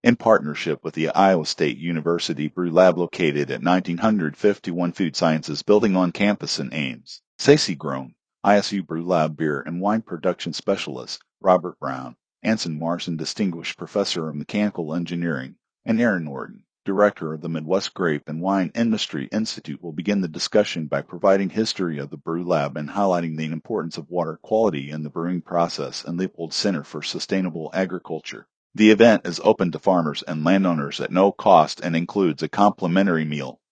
in partnership with the Iowa State University Brew Lab located at 1951 Food Sciences Building on campus in Ames. Stacey Groen, ISU Brew Lab Beer and Wine Production Specialist, Robert Brown, Anson Morrison Distinguished Professor of Mechanical Engineering, and Aaron Norton, Director of the Midwest Grape and Wine Industry Institute, will begin the discussion by providing history of the Brew Lab and highlighting the importance of water quality in the brewing process and Leopold Center for Sustainable Agriculture. The event is open to farmers and landowners at no cost and includes a complimentary meal.